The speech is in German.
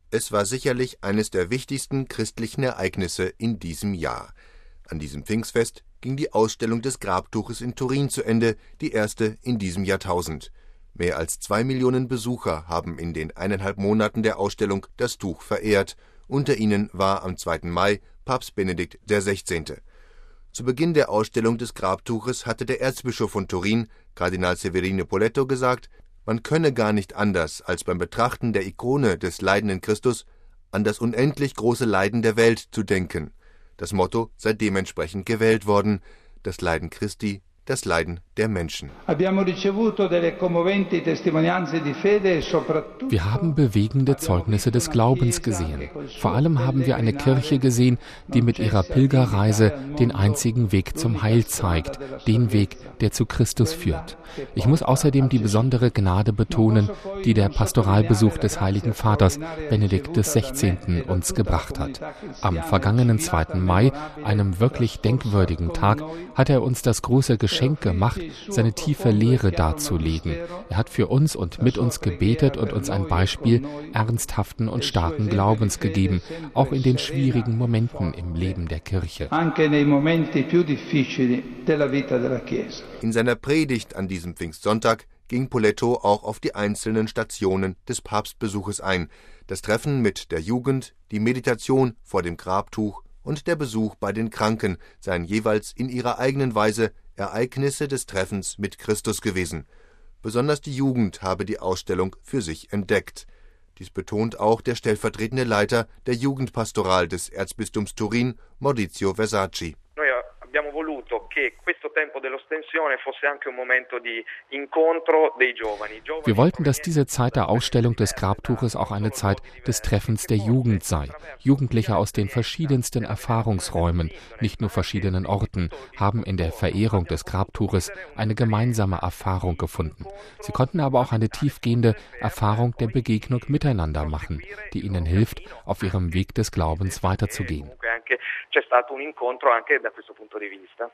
Es war sicherlich eines der wichtigsten christlichen Ereignisse in diesem Jahr. An diesem Pfingstfest ging die Ausstellung des Grabtuches in Turin zu Ende, die erste in diesem Jahrtausend. Mehr als 2 Millionen Besucher haben in den 1,5 Monaten der Ausstellung das Tuch verehrt. Unter ihnen war am 2. Mai Papst Benedikt XVI. Zu Beginn der Ausstellung des Grabtuches hatte der Erzbischof von Turin, Kardinal Severino Poletto, gesagt, man könne gar nicht anders, als beim Betrachten der Ikone des leidenden Christus an das unendlich große Leiden der Welt zu denken. Das Motto sei dementsprechend gewählt worden: das Leiden Christi, das Leiden der Menschen. Wir haben bewegende Zeugnisse des Glaubens gesehen. Vor allem haben wir eine Kirche gesehen, die mit ihrer Pilgerreise den einzigen Weg zum Heil zeigt, den Weg, der zu Christus führt. Ich muss außerdem die besondere Gnade betonen, die der Pastoralbesuch des Heiligen Vaters Benedikt XVI. Uns gebracht hat. Am vergangenen 2. Mai, einem wirklich denkwürdigen Tag, hat er uns das große Geschenk gemacht, seine tiefe Lehre darzulegen. Er hat für uns und mit uns gebetet und uns ein Beispiel ernsthaften und starken Glaubens gegeben, auch in den schwierigen Momenten im Leben der Kirche. In seiner Predigt an diesem Pfingstsonntag ging Poletto auch auf die einzelnen Stationen des Papstbesuches ein: das Treffen mit der Jugend, die Meditation vor dem Grabtuch und der Besuch bei den Kranken seien jeweils in ihrer eigenen Weise Ereignisse des Treffens mit Christus gewesen. Besonders die Jugend habe die Ausstellung für sich entdeckt. Dies betont auch der stellvertretende Leiter der Jugendpastoral des Erzbistums Turin, Maurizio Versace. Wir wollten, dass diese Zeit der Ausstellung des Grabtuches auch eine Zeit des Treffens der Jugend sei. Jugendliche aus den verschiedensten Erfahrungsräumen, nicht nur verschiedenen Orten, haben in der Verehrung des Grabtuches eine gemeinsame Erfahrung gefunden. Sie konnten aber auch eine tiefgehende Erfahrung der Begegnung miteinander machen, die ihnen hilft, auf ihrem Weg des Glaubens weiterzugehen. C'è stato un incontro anche da questo punto di vista.